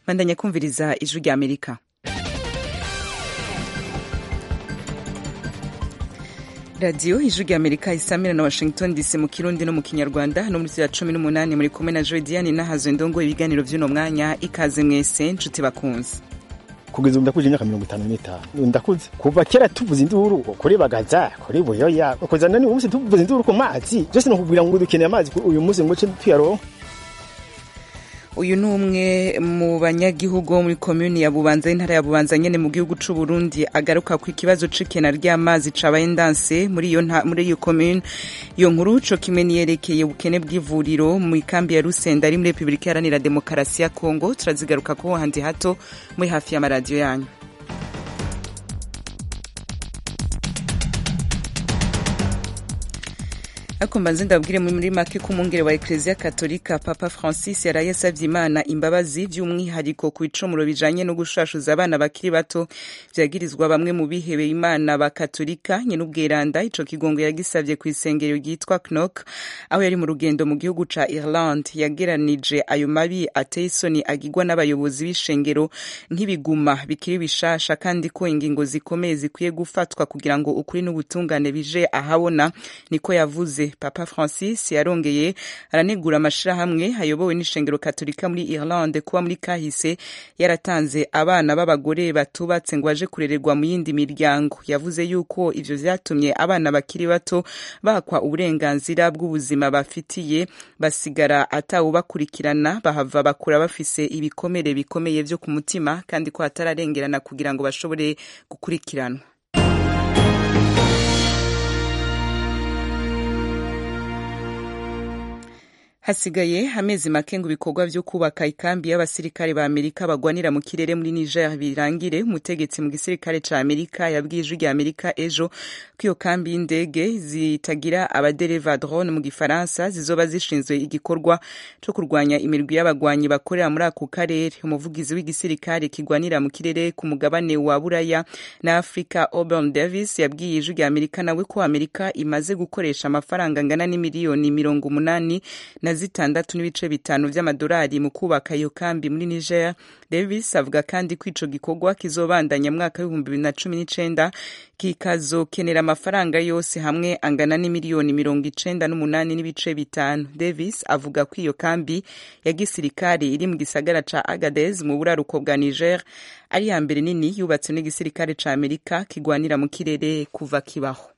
bandanya kumviriza ijwi rya Amerika. Radio ijwi rya Amerika isamira na Washington DC mu Kirundi no mu Kinyarwanda no muri 18 muri kumwe na Jodiane nahazo ndongo ibiganiro vy'uno mwanya ikaze mwese nshuti bakunze. Kugeza ubu ndakuje imyaka 55 ndakuze kuva kera tuvuza induru kuri bagaza kuri buyoya kozana ni umunsi tuvuza induru ku mazi byose no kugira ngo dukeneye amazi uyu munsi ngo tuyaronke. Uyu numwe mu banyagihugu muri commune ya Bubanza intara ya Bubanza nyene mu gihugu c'u Burundi agaruka ku ikibazo c'ikena ry'amazi cabaye ndanse muri iyo commune. Iyo nkuru co kimwe niyerekeye ubukene bw'ivuriro mu ikambi ya Rusenda ari muri Republika Iharanira Demokarasi ya Kongo turazigaruka ko handi hato muri hafi ya radio yanyu. Akombanze ndabwire muri make ku mungere wa Ecclesia Katolika Papa Francis yaraye asavye Imana imbabazi by'umwihariko ku icumuro bijanye no gushashuza abana bakiri bato vyagirizwa bamwe mu bihebe Imana ba Katolika nyene ubweranda. Ico kigongo yagisavye ku isengero ryitwa Knock aho yari mu rugendo mu gihugu ca Ireland. Yageranije ayo mabi ateye isoni agirwa n'abayobozi b'ishengero nk'ibiguma bikiri bishasha kandi ko ingingo zikomeye zikwiye gufatwa kugira ngo ukuri n'ubutungane bije ahabona, niko yavuze. Papa Francis yarongeye aranegura amashirahamwe ayobowe n'ishengero Katolika muri Ireland kuba muri kahise yaratanze abana b'abagore batubatse ngo aje kurererwa mu yindi miryango. Yavuze yuko ivyo vyatumye abana bakiri bato bakwa uburenganzira bw'ubuzima bafitiye basigara atawubakurikirana bahava bakura bafise ibikomere bikomeye vyo ku mutima kandi ko atararengerana kugira ngo bashobore gukurikiranwa. Hasigaye amezi make ngo ibikorwa vyo kubaka ikambi y'abasirikare ba Amerika bagwanira mu kirere muri Niger birangire. Umutegetsi mu gisirikare ca Amerika yabwiye ijwi rya Amerika ejo ko iyo kambi y'indege zitagira abadereva drone mu gifaransa zizoba zishinzwe igikorwa co kurwanya imirwi y'abagwanyi bakorera muri ako karere. Umuvugizi w'igisirikare kigwanira mu kirere ku mugabane wa Buraya na Afrika Auburn Davis yabwiye ijwi rya Amerika nawe ko Amerika imaze gukoresha amafaranga angana n'imiliyoni 80 na 6.5 vy'amadolari mu kubaka iyo kambi muri Niger. Davis avuga kandi ko ico gikorwa kizobandanya mwaka wa 2019 kikazokenera amafaranga yose hamwe angana n'imiliyoni 98.5. Davis avuga ko iyo kambi ya gisirikare iri mu gisagara ca Agadez mu buraruko bwa Niger ari ya mbere nini yubatse n'igisirikare ca Amerika kigwanira mu kirere kuva kibaho.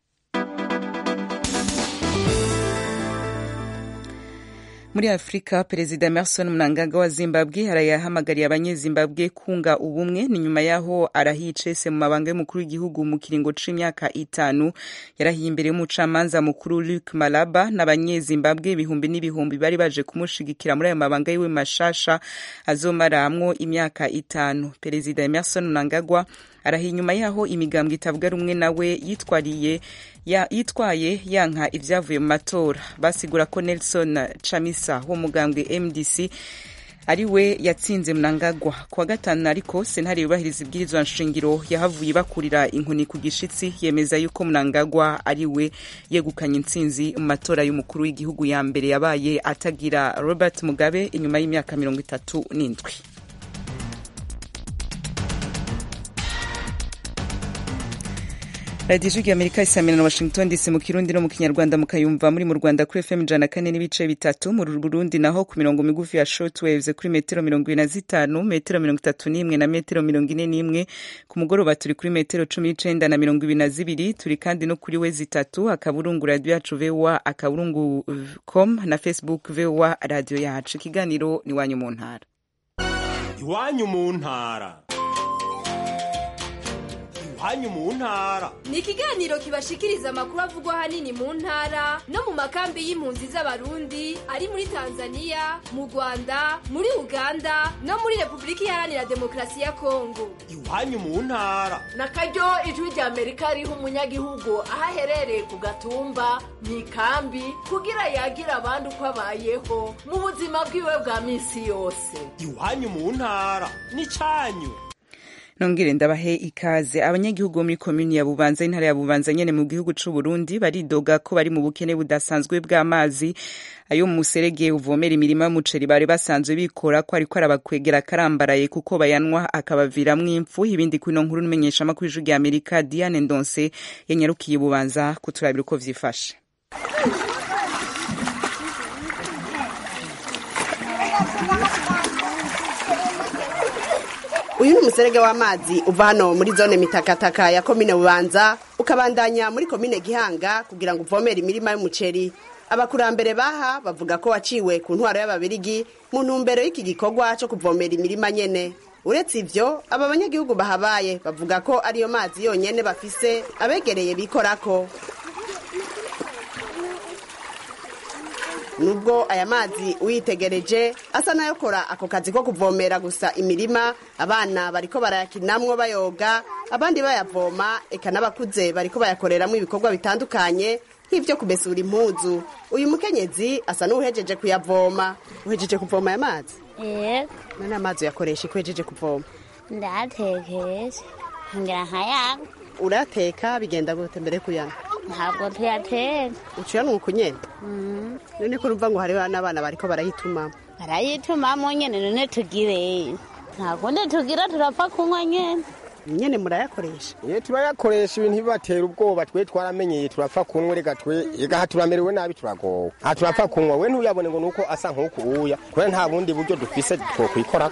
Muri Afrika, Perezida Emmerson Mnangagwa wa Zimbabwe arayahamagariye abanyezimbabwe kunga ubumwe ni nyuma yaho arahicese mu mabanga y'umukuru w'igihugu mu kiringo c'imyaka 5. Yarahiye imbere y'umucamanza mukuru Luc Malaba n'abanyezimbabwe ibihumbi n'ibihumbi bari baje kumushigikira muri ayo mabanga yiwe mashasha azomaramwo imyaka 5. Perezida Emmerson Mnangagwa arahiye inyuma yaho imigambwe itavuga rumwe nawe yitwaye yanka ivyavuye mu matora. Basigura ko Nelson Chamisa wo mugambwe MDC ari we yatsinze Mnangagwa kwa gatanu, ariko sentare yubahiriza ibwirizwa nshingiro yahavuye bakurira inkoni ku gishitsi yemeza yuko Mnangagwa ari we yegukanye intsinzi mu matora y'umukuru w'igihugu ya mbere yabaye atagira Robert Mugabe inyuma y'imyaka 37. Radio ya Amerika isamira na Washington DC mu Kirundi no mu Kinyarwanda mukayumva muri mu Rwanda kuri FM 104.3, mu Burundi naho ku mirongo migufi ya shortwaves kuri metero 25, metero 31 na metero 41. Ku mugoroba turi kuri metero 19 na 22. Turi kandi no kuri wezi 3 akaburungu radio yacu VOA akaburungu.com na Facebook VOA radio yacu. Ikiganiro ni wanyu mu ntara. Iwanyu mu ntara. Hanyu mu ntara ni ikiganiro kibashikiriza amakuru avugwa hanini mu ntara no mu makambi y'impunzi z'abarundi ari muri Tanzania, mu Rwanda, muri Uganda no muri Republika Iharanira Demokarasi ya Kongo. Iwanyu mu ntara nakaryo ijwi rya Amerika riha umunyagihugu ahaherereye ku gatumba mu ikambi kugira yagira abandi uko abayeho mu buzima bwiwe bwa misi yose. Iwanyu mu ntara ni canyu. Nongere ndabahe ikaze. Abanyagihugu muri komuni ya Bubanza intara ya Bubanza nyene mu gihugu c'u Burundi baridoga ko bari mu bukene budasanzwe bw'amazi ayo mu muserege uvomera imirima y'umuceri bari basanzwe bikora ko ariko arabakwegera karambaraye kuko bayanwa akabaviramwo impfu. Ibindi kwino nkuru numenyesha makuru y'ijwi rya Amerika Diane Ndonse yanyarukiye Bubanza kuturabira uko vyifashe. Uyu ni umuserege w'amazi uva hano muri zone mitakataka ya komine Bubanza ukabandanya muri komine Gihanga kugira ngo uvomere imirima y'umuceri. Abakurambere baha bavuga ko waciwe ku ntwaro y'ababirigi mu ntumbero y'iki gikorwa cyo kuvomera imirima nyene. Uretse ivyo aba banyagihugu bahabaye bavuga ko ariyo mazi yonyene bafise abegereye bikorako. Nubwo aya mazi uyitegereje asa nayo kora ako kazi ko kuvomera gusa imirima, abana bariko barayakinamwo bayoga, abandi bayavoma, eka n'abakuze bariko bayakoreramwo ibikorwa bitandukanye nk'ivyo kumesura impuzu. Uyu mukenyezi asa n'uhejeje kuyavoma. Uhejeje kuvoma aya mazi? None amazi yakoresha ikwejeje kuvoma? Ndatekesha ngira nkaya. Urateka bigenda gute mbere kuyana? Ntabwo tuyateka. Uciye nuko nyene? None ko urumva ngo hari n'abana bariko barayituma? Barayitumamo nyene none tugire. Ntabwo tugira turapfa kunywa nyene. Nyene murayakoresha? Turayakoresha ibintu bibatera ubwoba twe twaramenyeye turapfa kunywa rega twe ega turamerewe nabi turagowe. Turapfa kunywa we ntuyabone ngo nuko asa nkuko uya. Kure nta bundi buryo dufise two kwikora.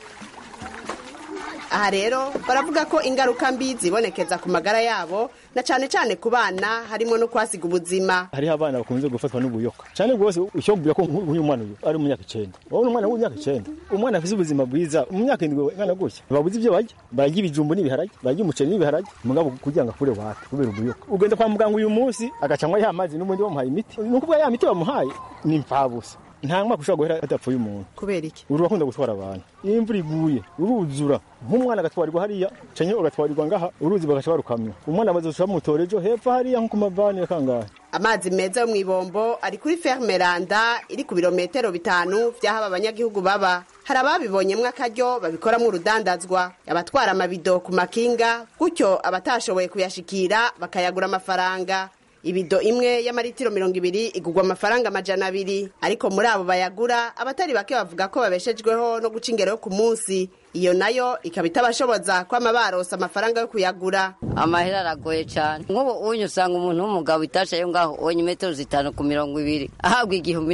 Aha rero baravuga ko ingaruka mbi zibonekeza ku magara yabo na cane ku bana harimo no kwasiga ubuzima. Hari abana bakunze gufatwa n'ubuyoka. Cyane rwose ushobora ko uyu mwana uyu ari mu myaka 9. Wowe umwana w'imyaka 9. Umwana afite ubuzima bwiza mu myaka 7 ngana gutya. Babuze ibyo barya, barya ibijumbu n'ibiharage, barya umuceri n'ibiharage, mugabo kugira ngo akure wate kubera ubuyoka. Ugenda kwa muganga uyu munsi agacanywa ya mazi n'umundi bamuhaye imiti. Nuko bwa ya miti bamuhaye ni impfabusa. Nta mwaka ushobora guhera adapfuye umuntu. Kubera iki? Ururakunda gutwara abantu. Imvura iguye, uruzura. Nk'umwana agatwarirwa hariya, canke ugatwarirwa ngaha, uruzi bagaca barukamya. Umwana bazoca mutorejo hepfo hariya nko kumavani kangahe. Amazi meza yo mw'ibombo ari kuri ferme Randa iri ku birometero 5 vy'aho abanyagihugu baba. Hari ababibonyemwo akaryo babikoramwo urudandazwa. Abatwara amabido ku makinga, gutyo abatashoboye kuyashikira bakayagura amafaranga. Ibido imwe y'amaritiro 200 igugwa amafaranga 200, ariko muri abo bayagura abatari bake bavuga ko babeshejweho no guca ingero yo ku munsi. Iyo nayo ikabita bashoboza kwa mabarosa amafaranga yo kuyagura. Amahera aragoye cyane. Nk'ubu unyusanga umuntu w'umugabo itasha yo ngaho onye metero 5 ku 200 ahabwa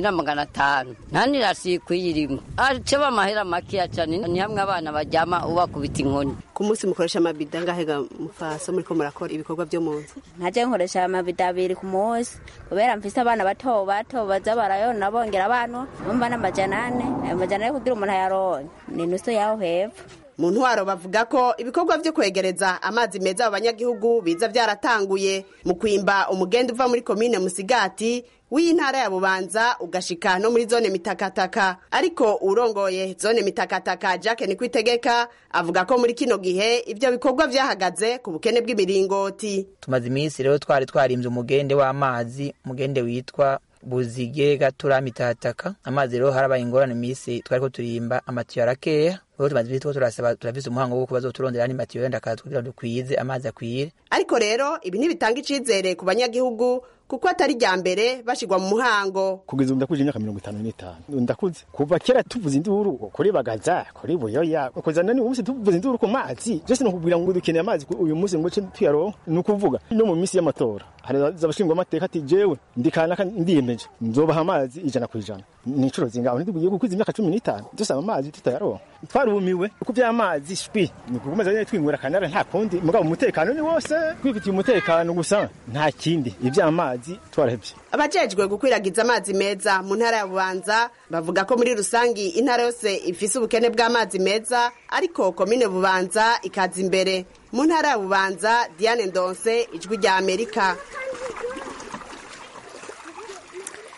1500. Nani rasikwiyirimo. Aceba amahera makiya cyane ni hamwe abana bajyama ubakubita inkoni. Ku munsi mukoresha amabida ngahega mufaso muri ko murakora ibikorwa byo munsi? Ntaje nkoresha amabida 2 ku munsi kubera mfise abana bato baza barayona bongera abantu umva n'amajana kugira umuntu yaronye ni nuso yaho hepfo. Mu ntwaro bavuga ko ibikorwa byo kwegereza amazi meza abanyagihugu biza byaratanguye mu kwimba umugende uva muri komine Musigati w'intara ya Bubanza ugashika no muri zone mitakataka. Ariko urongoye zone mitakataka Jacques Nikwitegeka avuga ko muri kino gihe ibyo bikorwa byahagaze ku bukene bw'imiringoti. Tumaze iminsi rero twarimbye umugende w'amazi, umugende witwa Buzige Gatura Mitataka. Amazi rero harabaye ingorane iminsi twariko turimba amatiyo arakeya. Ubu tumaze bitwo turafise umuhango wo kubazo turondera ni matiyo yenda kugira dukwize amazi akwire. Ariko rero ibi ntibitanga icizere ku banyagihugu kuko atari rya mbere bashigwa mu muhango. Kugeza ndakuje imyaka 55. Ndakuze kuva kera tuvuze induru kuri bagaza kuri buyoya kozana ni umunsi tuvuze induru ku mazi. Jese no kugira ngo dukeneye amazi uyu munsi ngo tuyaronke nukuvuga no mu minsi y'amatora. Hari zabashingwa amateka ati jewe ndikana ndiyemeje nzobaha amazi 100%. Ni incuro zingaho ntibugiye kukiza imyaka 15 dusaba amazi tutayaronka. Twarumiwe ku by'amazi shpi ni kugumaza nyine twingura kanara nta kundi mugabo umutekano ni wose kwifitiye umutekano gusa nta kindi iby'amazi twarahebye. Abajejwe gukwiragiza amazi meza mu ntara ya Bubanza bavuga ko muri rusangi intara yose ifise ubukene bw'amazi meza ariko komine Bubanza ikaza imbere. Mu ntara ya Bubanza Diane Ndonse ijwi rya Amerika.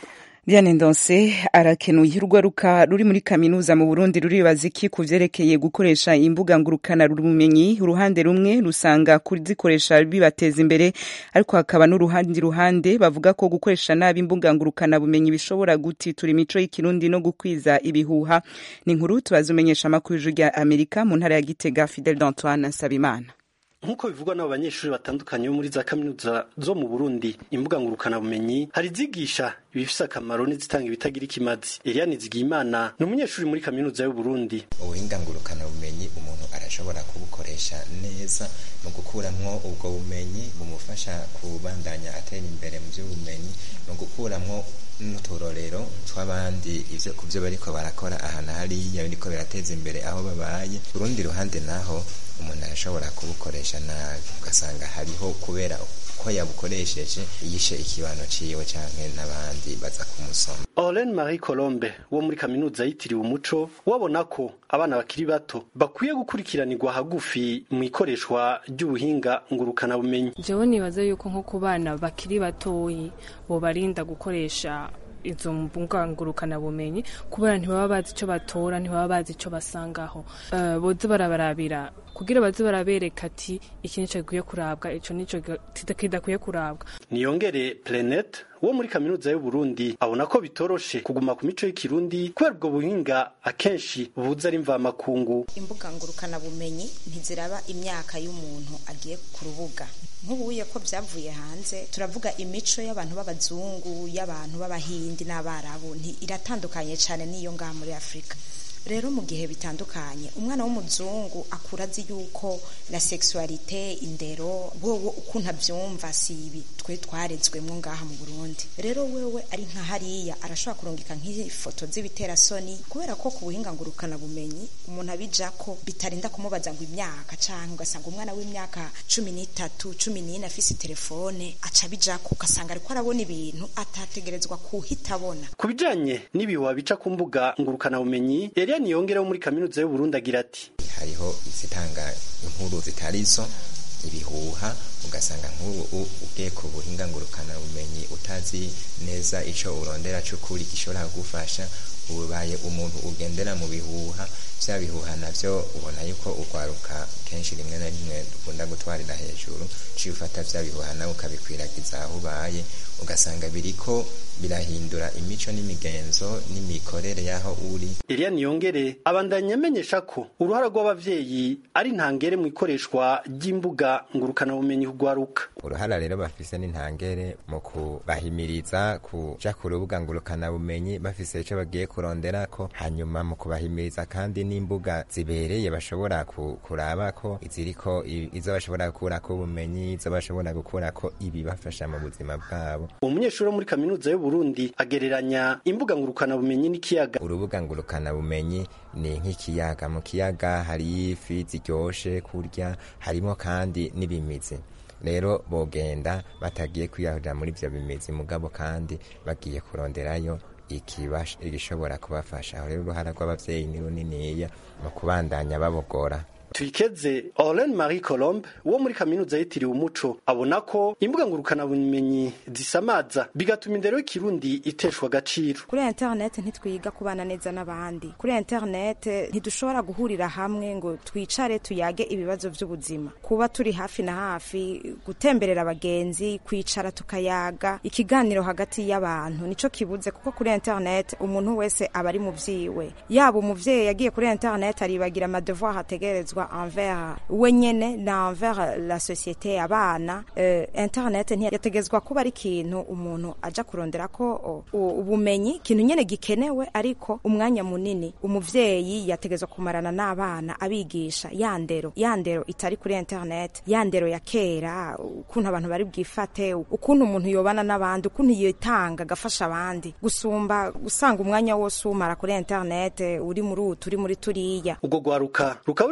Diane Ndonse arakenuye urwaruka ruri muri kaminuza mu Burundi ruribaza iki ku vyerekeye gukoresha imbuga ngurukana rumenyi. Uruhande rumwe rusanga kuzikoresha bibateza imbere, ariko hakaba n'uruhande bavuga ko gukoresha nabi imbuga ngurukana bumenyi bishobora gutitura imico y'ikirundi no gukwiza ibihuha. Ni inkuru tubazumenyesha amakuru y'Ijwi Amerika mu ntara ya Gitega. Fidel d'Antoine Nsabimana. Nkuko bivugwa n'abo banyeshuri batandukanye bo muri za kaminuza zo mu Burundi, imbuga ngurukana bumenyi hari zigisha ibifise akamaro n'izitanga ibitagira ikimazi. Eliane Zigiyimana ni umunyeshuri muri kaminuza y'u Burundi. Ubuhinga ngurukana bumenyi umuntu arashobora kubukoresha neza mu gukuramwo ubwo bumenyi bumufasha kubandanya atera imbere mu by'ubumenyi, no gukuramwo n'uturorero tw'abandi ivyo kuvyo bariko barakora ahantu hariya biriko birateza imbere aho babaye. Urundi ruhande naho umuntu arashobora kubukoresha nabi, ugasanga hariho kubera ko yabukoresheje yishe ikibano ciwe canke n'abandi baza kumusoma. Olen Marie Colombe wo muri kaminuza yitiriwe umuco wabona ko abana bakiri bato bakwiye gukurikiranirwa hagufi mu ikoreshwa ry'ubuhinga ngurukana bumenyi. Jewe nibaza yuko nko ku bana bakiri batoyi bo barinda gukoresha izo mbuga ngurukana bumenyi kubera ntibaba bazi ico batora, ntibaba bazi ico basangaho. Boze barabarabira kugira baze barabereka ati iki nico gikwiye kurabwa, ico nico kidakwiye kurabwa. Niyongere Planet wo muri kaminuza y'u Burundi abona ko bitoroshe kuguma ku mico y'ikirundi kubera ubwo buhinga akenshi buza ari mva makungu. Imbuga ngurukana bumenyi ntiziraba imyaka y'umuntu agiye ku rubuga. Nk'ubuye ko byavuye hanze, turavuga imico y'abantu b'abazungu, y'abantu b'abahindi n'abarabu iratandukanye cyane n'iyo ngaha muri Afrika. Rero mu gihe bitandukanye, umwana w'umuzungu akura azi yuko la sexualité, indero, wowe ukuntu avyumva sibi twe twarezwemwo ngaha mu Burundi. Rero wewe ari nka hariya arashobora kurungika nk'ifoto z'ibiterasoni kubera ko ku buhinga ngurukana bumenyi umuntu abijako bitarinda kumubaza ngo imyaka canke ugasanga umwana w'imyaka 13, 14 afise telefone aca bijako ugasanga ariko arabona ibintu atategerezwa kuhita abona. Kubijanye n'ibihuha bica ku mbuga ngurukana bumenyi, Niyongera muri kaminuza y'u Burundi agira ati hariho izitanga inkuru zitarizo, ibihuha, ugasanga nk'ubu ugiye ku buhinga ngurukana bumenyi utazi neza ico urondera c'ukuri gishobora kugufasha, ubaye umuntu ugendera mu bihuha. Vya bihuha navyo ubona yuko ukwaruka kenshi rimwe na rimwe dukunda gutwarira hejuru, cifata vya bihuha nawe ukabikwiragiza aho ubaye, ugasanga biriko birahindura imico n'imigenzo n'imikorere yaho uri. Eliane Niyongere abandanya amenyesha ko uruhara rw'abavyeyi ari ntangere mu ikoreshwa ry'imbuga ngurukana bumenyi kugwaruka. Uruhara rero bafise n'intangere mu kubahimiriza kuja ku rubuga ngurukana bumenyi bafise ico bagiye kuronderako, hanyuma mu kubahimiriza kandi n'imbuga zibereye bashobora kurabako iziriko izo bashobora gukurako ubumenyi, izo bashobora gukurako ibibafasha mu buzima bwabo. Umunyeshuri muri kaminuza y'u Burundi agereranya imbuga ngurukana bumenyi n'ikiyaga. Urubuga ngurukana bumenyi ni nk'ikiyaga. Mu kiyaga hari ifi ziryoshe kurya, harimo kandi n'ibimizi. Rero bogenda batagiye kwiyahurira muri ivyo bimizi, mugabo kandi bagiye kuronderayo igishobora kubafasha. Aho rero uruhara rw'abavyeyi ni runiniya mu kubandanya babogora. Twikeze Olen Marie Colombe wo muri kaminuza yitiriwe umuco abona ko imbuga ngurukana bumenyi zisamaza bigatuma indero y'ikirundi iteshwa agaciro. Kuri internet ntitwiga kubana neza n'abandi. Kuri internet ntidushobora guhurira hamwe ngo twicare tuyage ibibazo by'ubuzima. Kuba turi hafi na hafi, gutemberera abagenzi, kwicara tukayaga, ikiganiro hagati y'abantu nico kibuze, kuko kuri internet umuntu wese aba ari mu vyiwe. Yaba umuvyeyi yagiye kuri internet aribagira ama devoir ategerezwa envers wenyene na envers la société. Abana internet ntiyategezwa kuba ari ikintu umuntu aja kurondera ko ubumenyi, ikintu nyene gikenewe, ariko umwanya munini umuvyeyi yategezwa kumarana n'abana abigisha yandero itari kuri internet, yandero ya kera, ukuntu abantu bari bwifate, ukuntu umuntu yobana n'abandi, ukuntu yitanga gafasha abandi, gusumba gusanga umwanya wose umara kuri internet uri muri turiya. Ubwo gwaruka rukaba ruri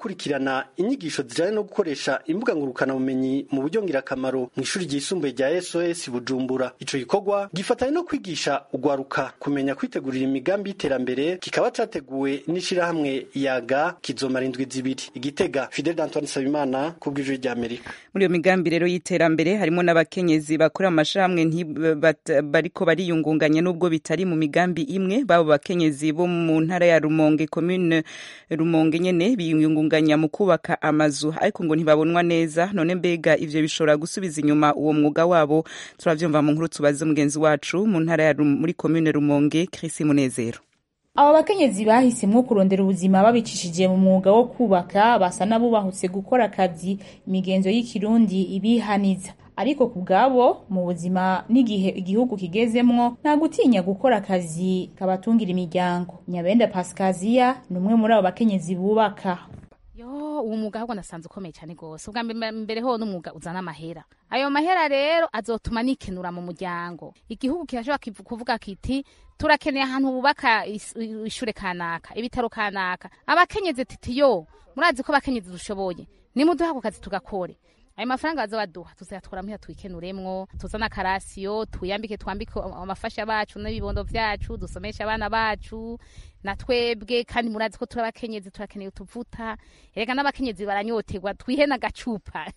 abakurikirana inyigisho zijanye no gukoresha imbuga ngurukana bumenyi mu buryo ngirakamaro mu ishuri ryisumbuye rya SOS Bujumbura. Ico gikorwa gifatanye no kwigisha ugwaruka kumenya kwitegurira imigambi y'iterambere, kikaba categuwe n'ishirahamwe Yaga, kizomara indwi zibiri. Igitega, Fidel Antoine Sabimana kubw'ijwi rya Amerika. Muri iyo migambi rero y'iterambere harimo n'abakenyezi bakora amashirahamwe bariko bariyungunganya nubwo bitari mu migambi imwe. Babo bakenyezi bo mu ntara ya Rumonge, commune Rumonge nyene, biyungunganya mu kubaka amazu ariko ngo ntibabonwa neza. None mbega ivyo bishobora gusubiza inyuma uwo mwuga wabo? Turavyumva mu nkuru tubaze mugenzi wacu mu ntara ya muri commune Rumonge, Chris Munezero. Abo bakenyezi bahisemwo kurondera ubuzima babicishije mu mwuga wo kubaka, basa n'abubahutse gukora akazi imigenzo y'ikirundi ibihaniza. Ariko kubgabo mu buzima n'igihe igihugu kigezemwo nta gutinya gukora akazi kabatungira imiryango. Nyabenda Pascazia numwe muri abo bakenyezi bubaka. Uwo mwuga ahubwo nasanze ukomeye cyane gose. Ubwa mbere ho n'umwuga uzana amahera. Ayo mahera rero azotuma nikenura mu muryango. Igihugu kirashobora kuvuga kiti turakeneye ahantu bubaka ishure kanaka, ibitaro kanaka. Abakenyezi titiyo murazi ko abakenyezi dushoboye. Nimuduha ako kazi tugakore. Ayo mafaranga bazobaduha tuzayatwara muya twikenuremwo, tuzana karasiyo, twambike amafasha bacu n'ibibondo vyacu, dusomesha abana bacu na twebwe. Kandi murazi ko turabakenyezi turakeneye utuvuta. Erega n'abakenyezi baranyoterwa, twihe na gacupa.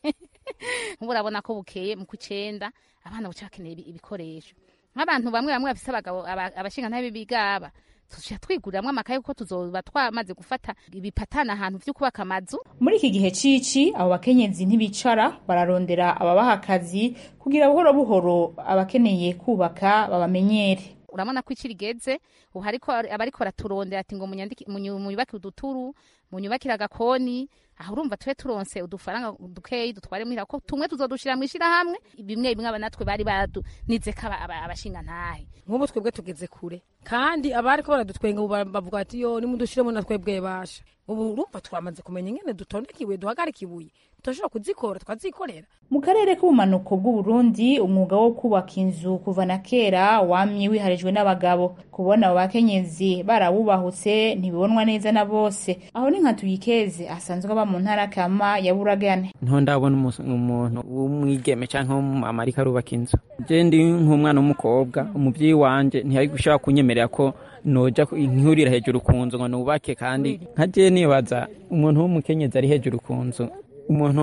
Murabona ko bukeye mu kucenda abana buca bakeneye ibikoresho. Nk'abantu bamwe bafise abagabo abashinga ntabe bigaba, tushya twiguramwe amakaye kuko tuzoba twamaze gufata ibipatana ahantu vyo kubaka amazu. Muri iki gihe cici abo bakenyezi ntibicara, bararondera ababaha akazi kugira buhoro buhoro abakeneye kubaka babamenyere. Urabona ko ikirigeze uhariko abariko baraturondera ati ngo munyubake uduturu, munyubakira agakoni. Aho urumva twe turonse udufaranga dukeyi dutware muhira ko tumwe tuzodushira mwishira hamwe, bimwe abanatwe bari badunize ka abashinga ntahe. Nk'ubu twebwe tugeze kure kandi abariko baradutwenga bavuga ati yo nimudushiremo na twebwe basha. Ubu urumva twamaze kumenya ingene dutondekiwe duhagarika ibuye tushobora kuzikora twazikorera. Mu karere k'ubumanuko bw'u Burundi umwuga wo kubaka inzu kuva na kera wamye wiharijwe n'abagabo. Kubona abo bakenyezi barawubahutse ntibibonwa neza na bose. Aho ni nka Tuyikeze asanzwe aba mu ntara kama ya Buragane. Nto ndabona umuntu w'umwigeme canke w'umumama ariko arubaka inzu. Je ndi nk'umwana w'umukobwa, umuvyeyi wanje ntiyari gushaka kunyemerera ko noja inkurira hejuru ku nzu ngo nubake. Kandi nkaje nibaza umuntu w'umukenyezi ari hejuru ku nzu, umuntu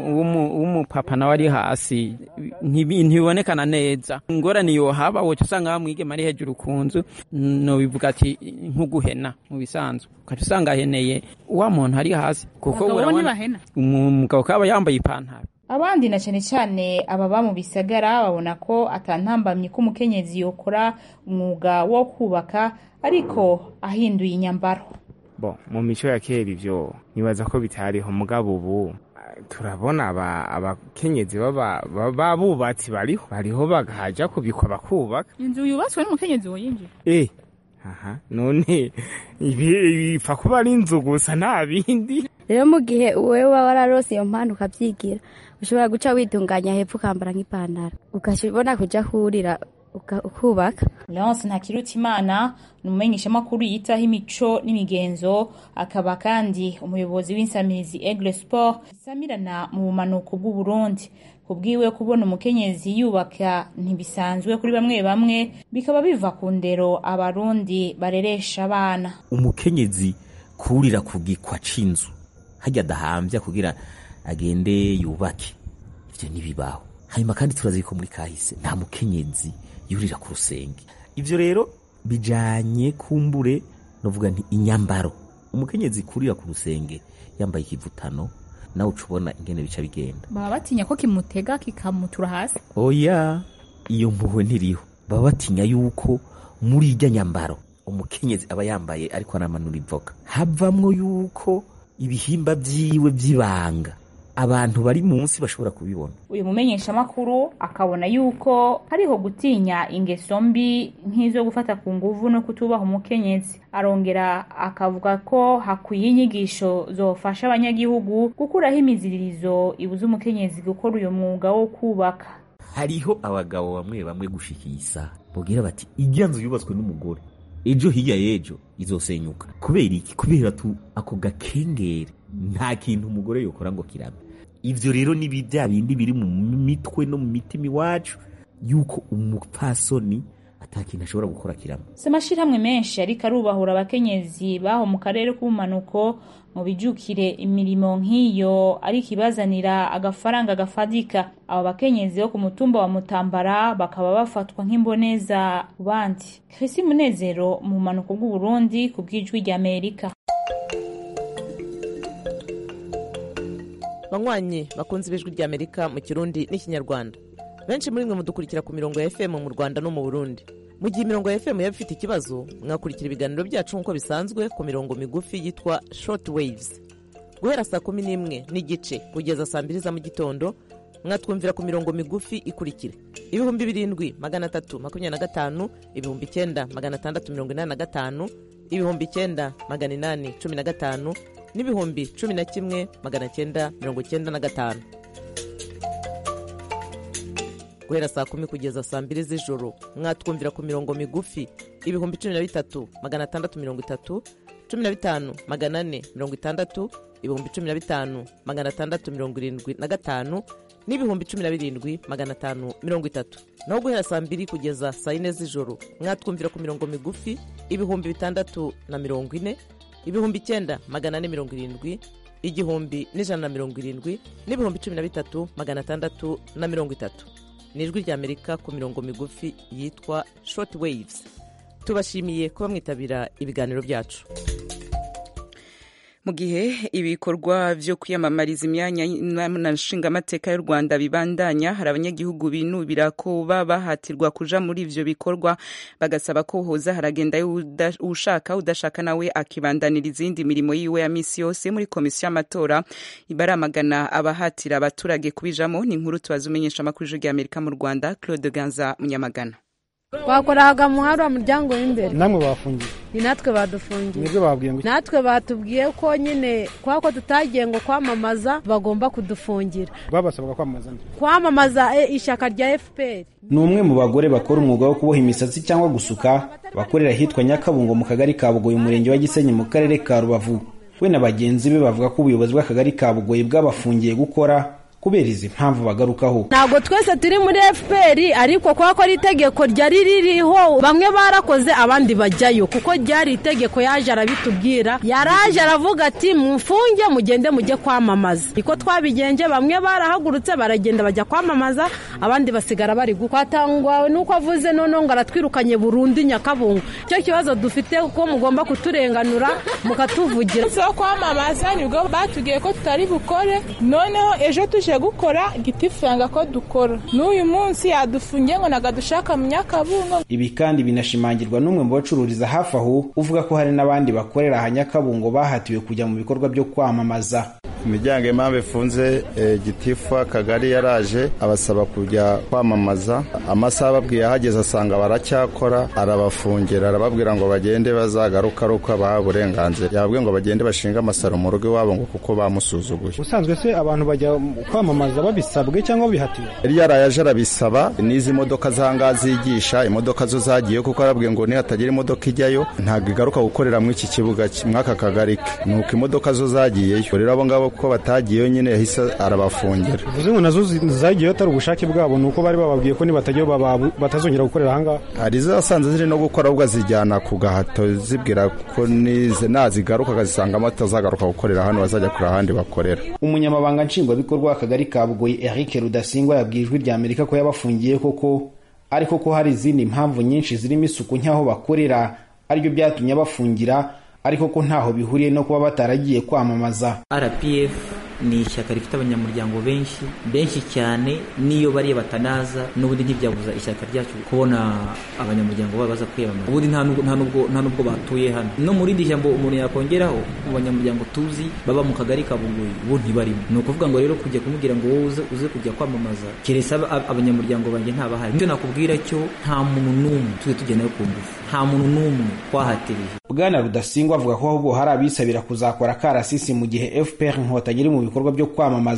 w'umupapa nawe ari hasi, ntibibonekana neza. Ingorane yo haba woca usanga bamwigema ari hejuru ku nzu, no bivuga ati nk'uguhena mu bisanzwe. Ukaca usanga aheneye wa muntu ari hasi kuko urabona umugabo kaba yambaye ipantaro. Abandi na cyane cyane ababa mu bisagara babona ko atantambamye ko umukenyezi yokora umwuga wo kubaka ariko ahinduye inyambaro. Mu mico ya kera ivyo nibaza ko bitariho, mugabo ubu turabona abakenyezi babubatsi bariho bagaja kubikwa bakubaka. Inzu yubatswe n'umukenyezi woyinjira. None ibi kuba ari inzu gusa nta bindi. Rero mu gihe wewe wararose iyo mpano ukavyigira, ushobora guca witunganya hepfo ukambara nk'ipantaro ukashobora kuja hurira ukubaka. Leonce Ntakirutimana ni umumenyeshamakuru yitaho imico n'imigenzo, akaba kandi umuyobozi w'insamirizi Aigle Sport isamirana mu bumanuko bw'u Burundi. Kubwiwe kubona umukenyezi yubaka ntibisanzwe kuri bamwe bikaba biva ku ndero abarundi bareresha abana. Umukenyezi kurira kugikwa c'inzu hajya dahambya kugira agende yubake, ivyo nibibaho. Hanyuma kandi turazi ko muri kahise nta mukenyezi yurira ku rusenge. Ivyo rero bijanye kumbure novuga nti inyambaro. Umukenyezi kurira ku rusenge yambaye ikivutano nawe ucubona ingene bica bigenda. Baba batinya ko kimutega kikamutura hasi. Oya, iyo mpuhwe ntiriho. Baba batinya yuko muri irya nyambaro umukenyezi aba yambaye ariko anamanura ivoka, havamwo yuko ibihimba vyiwe vy'ibanga abantu bari munsi bashobora kubibona. Uyu mumenyesha makuru akabona yuko hariho gutinya ingeso mbi nk'izo gufata ku nguvu no kutubaha umukenyezi. Arongera akavuga ko hakwiye inyigisho zofasha abanyagihugu gukuraho imiziririzo ibuza umukenyezi gukora uyu mwuga wo kubaka. Hariho abagabo bamwe gushikisa bogira bati ijya nzu yubatswe n'umugore ejo hirya y'ejo izosenyuka. Kubera iki? Kubera ako gakengere nta kintu umugore yokora ngo kirame. Ivyo rero ni bya bindi biri mu mitwe no mu mitima iwacu yuko umupfasoni atakintu ashobora gukora kirama. Samashirahamwe menshi ariko arubahura abakenyezi baho mu karere k'ubumanuko mu bijukire imirimo nk'iyo ari kibazanira agafaranga gafadika. Abo bakenyezi bo ku mutumba wa Mutambara bakaba bafatwa nk'imboneza bandi. Chrisi Munezero mu manuko bw'u Burundi ku bw'ijwi rya Amerika. Banywanyi bakunze ibijwi rya Amerika mu Kirundi n'ikinyarwanda. Benshi muri mwe mudukurikira ku mirongo ya FM mu Rwanda no mu Burundi. Mu gihe imirongo ya FM yabifite ikibazo, mwakurikira ibiganiro byacu nk'uko bisanzwe ku mirongo migufi yitwa short waves. Guhera saa 11 n'igice kugeza saa 2 za mu gitondo, mwatwumvira ku mirongo migufi ikurikira: 7325, 9685, 9815, n'ibihumbi 11,995. Guhera saa 10 kugeza saa 2 z'ijoro mwatwumvira ku mirongo migufi 13,630, 15,460, 15,675 n'ibihumbi 17,530. Naho guhera saa 2 kugeza saa 4 z'ijoro mwatwumvira ku mirongo migufi 640, 9,470, 1,170 n'ibihumbi 13,630. Nijwi rya Amerika ku mirongo migufi yitwa short waves. Tubashimiye kuba mwitabira ibiganiro byacu. Mu gihe ibikorwa vyo kwiyamamariza imyanya na nshingamateka y'u Rwanda bibandanya, hari abanyagihugu binubira ko bahatirwa kuja muri ivyo bikorwa, bagasaba ko hoza haragenda ushaka udashaka nawe akibandanira izindi mirimo yiwe ya misi yose. Muri komisiyo y'amatora baramagana abahatira abaturage kubijamo. Ni inkuru tubazumenyesha amakuru y'Ijwi rya Amerika mu Rwanda, Claude Ganza Munyamagana. Bakoraga muharo muryango w'imbere, namwe bafungiye, ni natwe badufungiye. Nibyo babwiye ngo natwe batubwiye ko nyine kwako tutagiye ngo kwamamaza bagomba kudufungira. Babasabaga kwamamaza ishaka rya FPR. Ni umwe mu bagore bakora umwuga wo kuboha imisatsi cyangwa gusuka, bakorera hitwa Nyakabungo mu kagari ka Bugoyi umurenge wa Gisenyi mu karere ka Rubavu. We na bagenzi be bavuga ko ubuyobozi bw'akagari ka Bugoyi bwabafungiye gukora kubera izi mpamvu bagarukaho. Ntabwo twese turi muri FPR, ariko kwa ko ari itegeko ryari ririho, bamwe barakoze abandi bajyayo kuko ryari itegeko. Yaje arabitubwira, yaraje aravuga ati mumfunge mugende mujye kwamamaza. Iko twabigenje, bamwe barahagurutse baragenda bajya kwamamaza, abandi basigara bari gukwatangwa nuko avuze none ngo aratwirukanye Burundi Nyakabungo. Cyo kibazo dufite uko mugomba kuturenganura mukatuvugira. So kwamamaza nibwo batugiye ko tutari bukore, noneho ejo tuje gukora gitifanga ko dukora. N'uyu munsi yadufungiye ngo nagadushaka mu Nyakabungo. Ibi kandi binashimangirwa n'umwe mu bacururiza hafi aho, uvuga ko hari n'abandi bakorera aha Nyakabungo bahatiwe kujya mu bikorwa byo kwamamaza. Imiryango impamvu ifunze, gitifu akagari yaraje abasaba kujya kwamamaza, amasaha babwiye ahageze asanga baracyakora, arabafungira, arababwira ngo bagende bazagaruka ruko baha uburenganzira. Yababwiye ngo bagende bashinga amasaro mu rugo iwabo ngo kuko bamusuzuguye. Usanzwe se abantu bajya kwamamaza babisabwe cyangwa bihatiwe? Yari yaraje arabisaba. N'izi modoka zanga zigisha, imodoka zo zagiye kuko arabwiye ngo nihatagira imodoka ijyayo ntabwo igaruka gukorera mu iki kibuga mwaka kagari. Nuko imodoka zo zagiyeyo, rero abo ngabo ko batagiye nyine yahise arabafungira. Uvuze ngo nazo zagiye atari ubushake bwabo, nuko bari bababwiye ko nibatagiye batazongera gukorera hanga. Hari zasanze ziri no gukora ubwo zijyana ku gahato zibwira ko nazigaruka akazisanga amatazagaruka gukorera hano bazajya kuri ahandi bakorera. Umunyamabanga nshingwabikorwa w'akagari ka Bugoyi Eric Rudasingwa yabwiye Ijwi rya Amerika ko yabafungiye koko, ariko ko hari izindi mpamvu nyinshi zirimo isuku nk'aho bakorera aribyo byatumye bafungira, ariko ko ntaho bihuriye no kuba bataragiye kwamamaza. RPF ni ishyaka rifite abanyamuryango benshi cyane, niyo bariye batanaza n'ubundi ntibyabuza ishyaka ryacu kubona abanyamuryango baza kwiyamamaza. Ubundi nta nubwo batuye hano. No muri ndi jambo umuntu yakongeraho abanyamuryango tuzi baba mu kagari ka Bugoyi bo ntibarimo. Ni ukuvuga ngo rero kujya kumubwira ngo wowe uze kujya kwamamaza keresa abanyamuryango banjye ntabahari. Icyo nakubwira cyo nta muntu n'umwe tujya nayo ku ngufu, nta muntu n'umwe twahatiriye. Bwana Rudasingwa avuga ko ahubwo hari abisabira kuzakora karasisi mu gihe FPR Inkotanyi iri mu bikorwa byo kwamamaza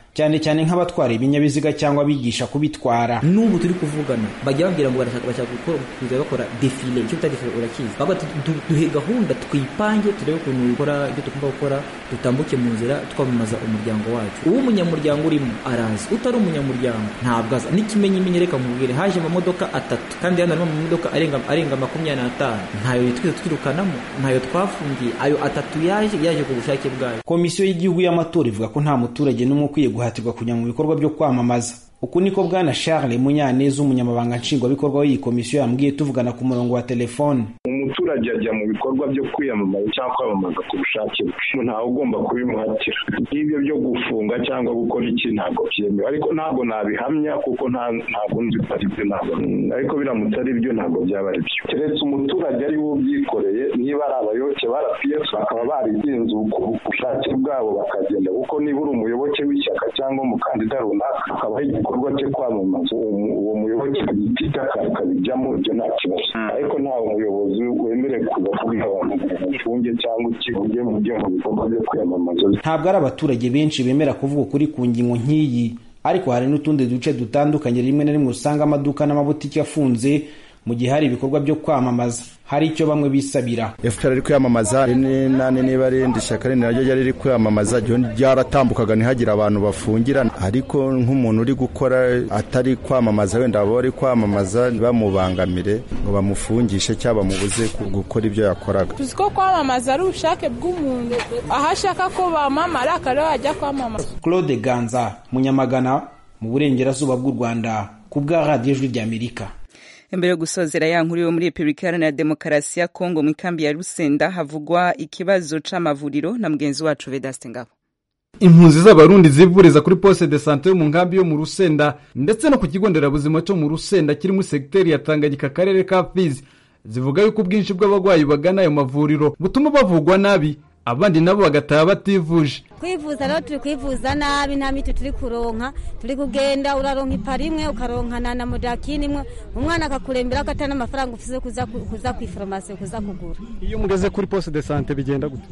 cyane cyane nk'abatwara ibinyabiziga cyangwa bigisha kubitwara. N'ubu turi kuvugana bajya babwira ngo bashaka kuza bakora defile, icyo bita defile urakizi, baba duhe gahunda twipange turebe ukuntu gukora ibyo tugomba gukora, dutambuke mu nzira twamamaza umuryango wacu. Uwo umunyamuryango urimo arazi, utari umunyamuryango ntabwo aza. N'ikimenyimenyi reka mubwire, haje amamodoka 3 kandi hano harimo amamodoka arenga 25, ntayo yitwize twirukanamo, ntayo twafungiye, ayo 3 yaje ku bushake bwayo. Komisiyo y'igihugu y'amatora ivuga ko nta muturage n'umwe ukwiye guhatirwa kujya mu bikorwa byo kwamamaza. Uku niko bwana Charles Munyaneza, umunyamabanga nshingwabikorwa w'iyi komisiyo, yambwiye tuvugana ku murongo wa telefone. Umuturage ajya mu bikorwa byo kwiyamamaza cyangwa kwamamaza ku bushake bwe, ntawe ugomba kubimuhatira. Ibyo byo gufunga cyangwa gukora iki ntabwo byemewe, ariko ntabwo nabihamya kuko ntabwo nzi ko ari byo, ariko biramutse ari byo ntabwo byaba ari byo. Keretse umuturage ari we ubyikoreye, niba ari abayoboke ba RPF bakaba barigenza ubushake bwabo bakagenda, kuko niba uri umuyoboke w'ishyaka cyangwa umukandida runaka akaba igikorwa cyo kwamamaza, uwo muyoboke yitita akabijyamo, ibyo nta kibazo. Ariko ntawe umuyobozi wemerewe kuza kubwira abantu ufunge cyangwa ukivuge mu bikorwa byo kwiyamamaza. Ntabwo ari abaturage benshi bemera kuvuga ukuri ku ngingo nk'iyi, ariko hari n'utundi duce dutandukanye rimwe na rimwe usanga amaduka n'amabutiki afunze mu gihe hari ibikorwa byo kwamamaza. Hari icyo bamwe bisabira. FPR ari kwiyamamaza, nane niba ari ndi shyaka naryo ryari riri kwiyamamaza, ryaratambukaga ntihagira abantu bafungira, ariko nk'umuntu uri gukora atari kwamamaza, wenda abo ari kwamamaza bamubangamire ngo bamufungishe cyangwa bamubuze gukora ibyo yakoraga. Tuzi ko kwamamaza ari ubushake bw'umuntu, aho ashaka ko bamamara akaba yajya kwamamaza. Claude Ganza, Munyamagana mu burengerazuba bw'u Rwanda, ku bwa Radio Ijwi ry'Amerika. Mbere yo gusozera ya nkuru yo muri Republika Iharanira Demokarasi ya Kongo mu ikambi ya Rusenda havugwa ikibazo c'amavuriro na mugenzi wacu Vedaste Ngabo. Impunzi z'abarundi zivuriza kuri poste de santé yo mu nkambi yo mu Rusenda ndetse no ku kigo nderabuzima cyo mu Rusenda kiri mu sekiteri ya Tanganyika karere ka Fizi zivuga yuko ubwinshi bw'abagwayi bagana ayo mavuriro butuma bavugwa nabi, abandi nabo bagataha bativuje. Kwivuza rero turi kwivuza nabi, nta miti turi kuronka, turi kugenda uraronka ipari imwe ukaronkana na modakini imwe, umwana akakurembera ko atana amafaranga ufise kuza ku farumasi kuza kugura. Iyo mugeze kuri poste de santé bigenda gute?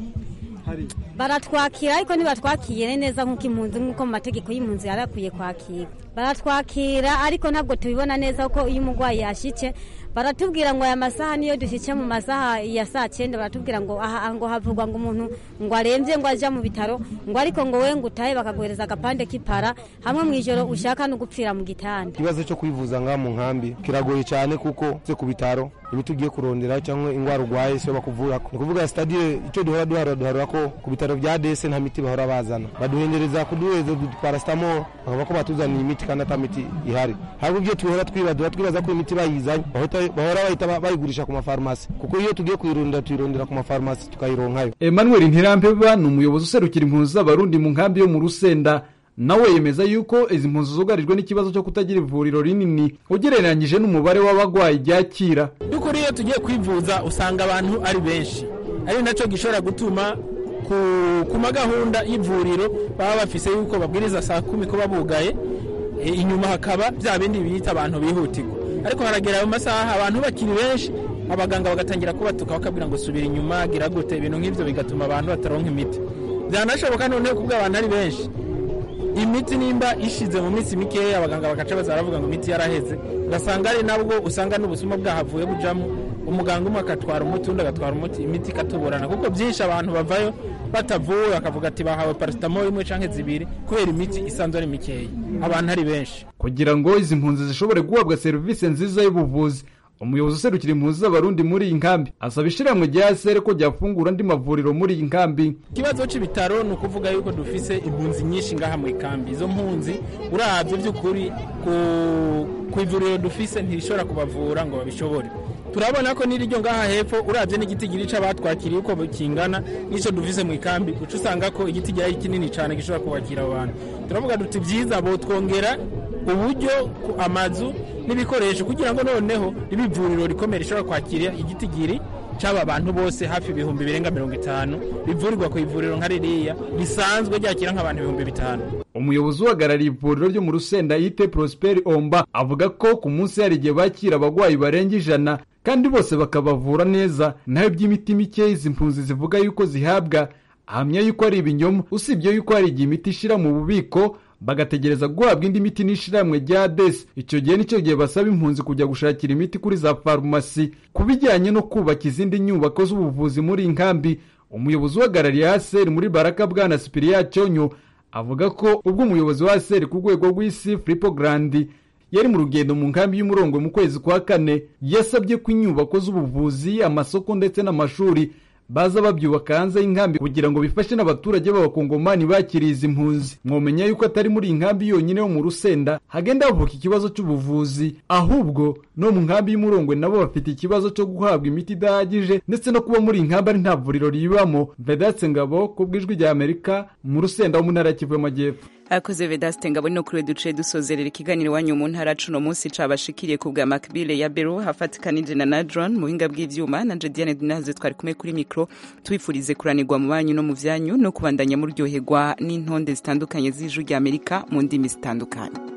Baratwakira ariko ntibatwakire neza nk'uko impunzi, nk'uko mu mategeko y'impunzi yarakwiye kwakira. Baratwakira ariko ntabwo tubibona neza ko iyo umugwayi yashitse baratubwira ngo aya masaha niyo dushyitse mu masaha ya 9, baratubwira ngo aha ngo havugwa ngo umuntu ngo aremvye ngo aja mu bitaro, ngo ariko ngo we ngo utahe bakaguhereza agapande k'ipara hamwe mu ijoro ushaka no gupfira mu gitanda. Ikibazo cyo kwivuza nga mu nkambi kiragoye cyane kuko se ku bitaro imiti ugiye kurondera cyangwa ingwara urwaye se bakuvura. Ni kuvuga stade icyo duhora ko ku bitaro bya DS nta miti bahora bazana, baduhendereza kuduheza parastamol bakaba ko batuzaniye imiti kandi ata miti ihari. Ahubwo ibyo tuhora twibaza ko imiti bayizanye bahora bahita bayigurisha ku mafarmasi, kuko iyo tugiye tuyirondera ku mafarmasi tukayironkayo. Emmanuel Ntirampeba ni umuyobozi userukira impunzi z'abarundi mu nkambi yo mu Rusenda, nawe yemeza yuko izi mpunzi zugarijwe n'ikibazo cyo kutagira ivuriro rinini ugereranyije n'umubare w'abagwayi ryakira. Dukuri iyo tugiye kwivuza usanga abantu ari benshi, ari nacyo gishobora gutuma ku magahunda y'ivuriro baba bafise yuko babwiriza saa 10 ko babugaye, inyuma hakaba bya bindi biyita abantu bihutirwa, ariko haragera mu masaha abantu bakiri benshi, abaganga bagatangira kubatuka bakabwira ngo subira inyuma gira gute, ibintu nk'ivyo bigatuma abantu bataronka imiti. Byanashoboka none kubwo abantu ari benshi, imiti nimba ishize mu minsi mikeya abaganga bakaca bazaravuga ngo imiti yaraheze, ugasanga ari nabwo usanga n'ubusuma bwahavuye bujamo, umuganga umwe akatwara umuti undi agatwara umuti, imiti ikatuburana kuko byinshi abantu bavayo batavuwe akavuga ati bahawe paracetamol imwe canke zibiri kubera imiti isanzwe ari mikeya, abantu ari benshi. Kugira ngo izi mpunzi zishobore guhabwa serivisi nziza y'ubuvuzi, umuyobozi userukira impunzi z'abarundi muri iyi nkambi asaba ishiramwe rya SR ko ryafungura andi mavuriro muri iyi nkambi. Ikibazo c'ibitaro ni ukuvuga yuko dufise impunzi nyinshi ngaha mu ikambi, izo mpunzi uravye by'ukuri ku ivuriro dufise ntishobora kubavura ngo babishobore. Turabona ko niryo ngaha hepfo uravye n'igiti girica batwakiriye uko kingana nico dufise mu ikambi, uca usanga ko igiti giri kinini cyane gishobora kubakira abantu. Turavuga duti byiza bo twongera uburyo ku amazu n'ibikoresho kugira ngo noneho ibivuriro rikomere rishobora kwakira igiti giri cyaba abantu bose hafi 50 bivurirwa ku ivuriro nka ririya bisanzwe ryakira nk'abantu 5000. Umuyobozi uhagarariye ivuriro ryo mu Rusenda yite Prosper Omba avuga ko ku munsi hari igihe bakira abagwayi barenga 100 kandi bose bakabavura neza, naho by'imiti mike izi mpunzi zivuga yuko zihabwa ahamya yuko ari ibinyoma, usibye yuko hari igihe imiti ishira mu bubiko bagategereza guhabwa indi miti n'ishirahamwe rya DES. Icyo gihe nicyo gihe basaba impunzi kujya gushakira imiti kuri za farumasi. Kubijyanye no kubaka izindi nyubako z'ubuvuzi muri inkambi, umuyobozi uhagarariye HCR muri Baraka Bwana Spiria Cyonyo avuga ko ubwo umuyobozi wa HCR ku rwego rw'isi Filippo Grandi yari mu rugendo mu nkambi y'Umurongwe mu kwezi kwa 4, yasabye ko inyubako z'ubuvuzi, amasoko ndetse n'amashuri baza babyubaka hanze y'inkambi kugira ngo bifashe n'abaturage b'abakongomani bakiriye izi mpunzi. Mwomenya yuko atari muri inkambi yonyine yo mu Rusenda hagenda havuka ikibazo cy'ubuvuzi, ahubwo no mu nkambi y'Umurongwe nabo bafite ikibazo cyo guhabwa imiti idahagije ndetse no kuba muri inkambi ari nta vuriro ribamo. Vedaste Ngabo ku bw'ijwi rya Amerika mu Rusenda wo mu ntara ya Kivu y'Amajyepfo. Akoze Vedaste Ngabo no kuri duce dusozerera ikiganiro wanyu mu ntara cuno munsi cabashikiriye ku bwa Macbile ya Bero hafatikanije na Nadron mu hinga bw'ivyuma na Diane Dinaze twari kumwe kuri micro. Twifurize kuranirwa mu banyu no mu vyanyu no kubandanya muryoherwa n'intonde zitandukanye z'ijwi rya Amerika mu ndimi zitandukanye.